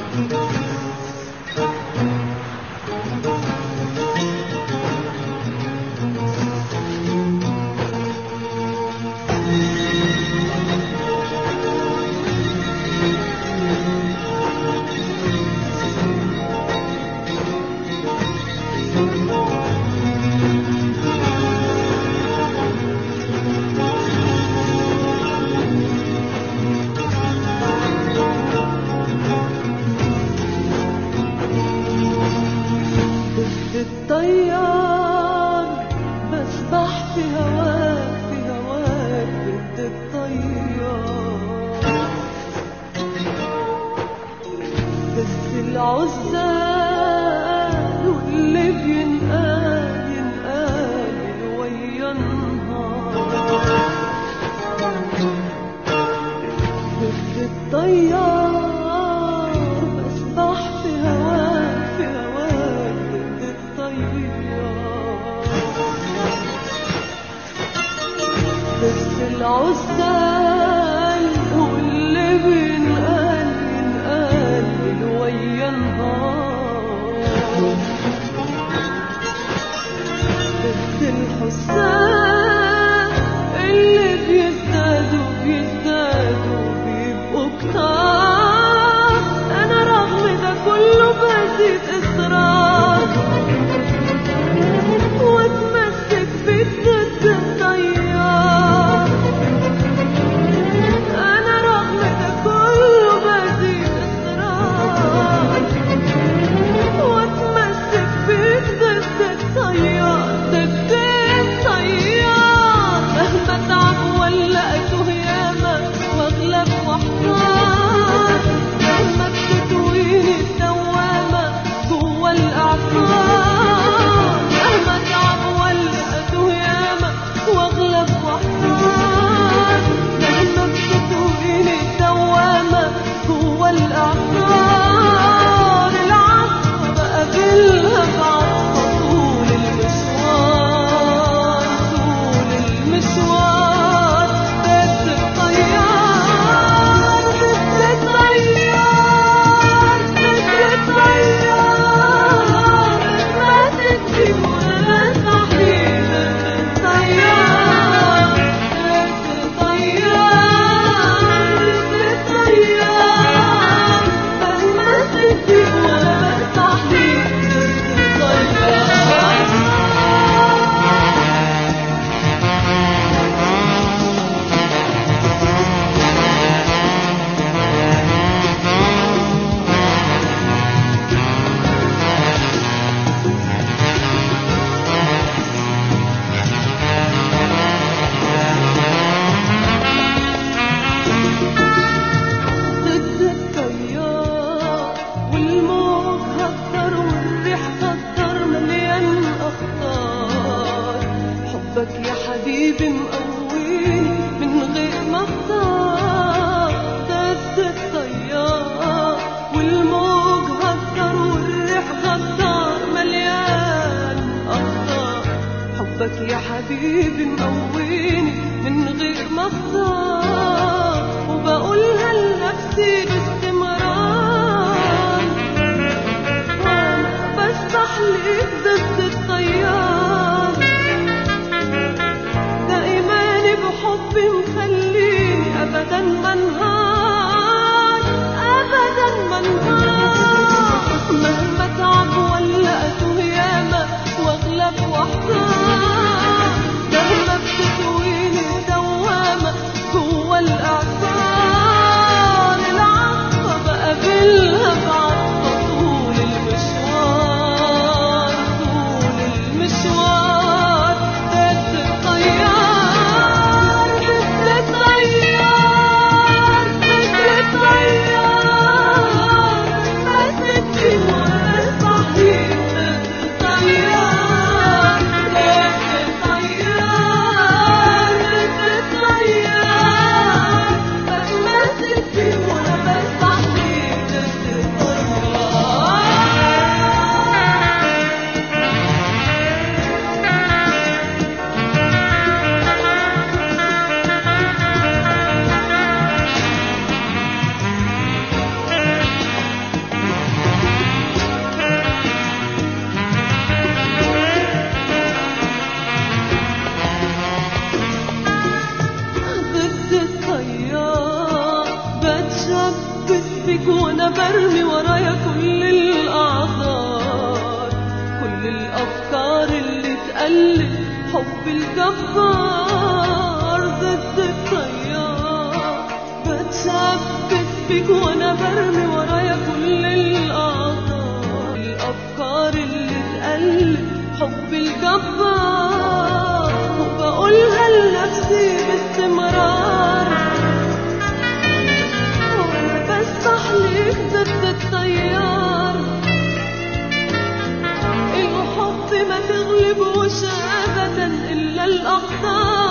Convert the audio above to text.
الطيار بسبح في هواك في هواك ضد الطيار بس العزال واللي بينقال ينقال ويا النهار ضد الطيار بسبح في هواك في هواك ضد الطيار بس العزال واللي بينقال ينقال ويا النهار بس الحسان اللي بيزدادوا بيبقوا كتار انا رغم ده كله بزيد اصرار واتمسك بضد الطيار انا رغم ده كله بزيد اصرار واتمسك بضد الطيار ضد الطيار مهما اتعب ولا اتوه ياما واغلب واحتار مهما بتطويني الدوامه جوا الاعصار مهما اتعب ولا اتوه ياما واغلب واحتار مهما بتطويني الدوامه جوا الاعصار العصفه بقابلها بعصفه طول المشوار ضد الطيار ضد الطيار ضد الطيار ما تكفي ولا صحيح ضد الطيار ضد الطيار ضد الطيار ما تكفي ولا صحيح ضد الطيار ضد الطيار والموج هكتر والريح كتر مليان اخطار حبك يا حبيبي مقويني من غير ما اختار ضد الطيار والموج هكتر والريح كتر مليان اخطار حبك يا حبيبي مقويني من غير ما اختار وبقولها لنفسي باستمرار وانا بسبح ليك ضد الطيار ده ايماني بحبي مخليني ابدا ما انهار ابدا ما انهار مهما اتعب ولا اتوه ياما واغلب واحتار مهما بتطويني الدوامه الجبار ضد التيار، بتثبت فيك وانا برمي ورايا كل الاعذار، الافكار اللي تقلب حب الجبار، وبقولها لنفسي باستمرار، وانا بستحليك ضد التيار، الحب ما تغلبوش ابدا الا الاقدار.